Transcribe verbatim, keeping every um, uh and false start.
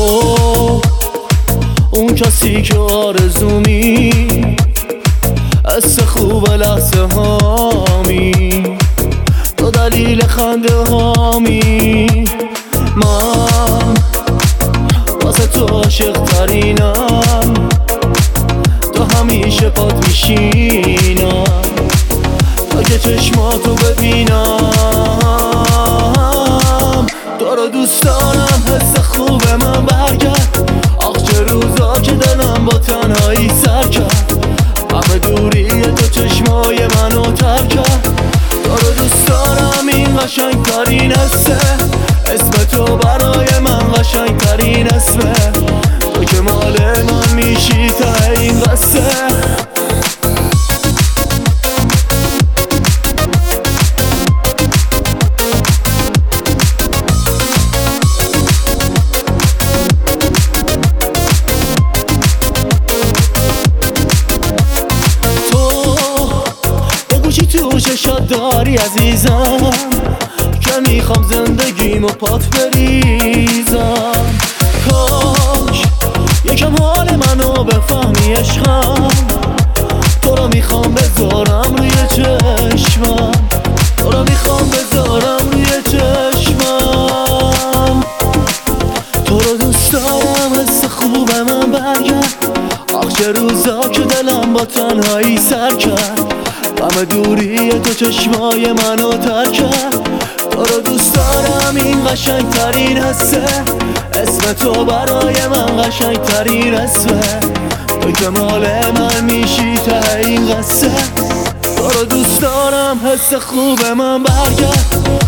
تو اون کسی که آرزومی، حس خوب لحظه هامی، تو دلیل خنده هامی. من واسه تو عاشق ترینم، تو همیشه پات میشینم تا که چشماتو ببینم. تو رو دوست دارم، حس خوب من برگرد. آخ چه روزا که دلم با تنهایی سر کرد، همه دوری تو چشمای منو تر کرد. تو رو دوست دارم، این قشنگ ترین حسه، اسم تو برای من قشنگ ترین اسمه. تو که مال من میشی تا این قصه. تو چشات داری عزیزم که میخوام زندگیمو پات بریزم. کاش یکم حال منو بفهمی عشقم، تو رو میخوام بذارم روی چشمم، تو رو میخوام بذارم روی چشمم. تو رو دوست دارم، حس خوب من برگرد. آخ چه روزا که دلم با تنهایی سر کرد، همه دوری تو چشمای منو تر کرد. تو رو دوست دارم، این قشنگ ترین حسه، اسم تو برای من قشنگ ترین اسمه. تو که مال من میشی تا این قصه. تو رو دوست دارم، حس خوب من برگرد.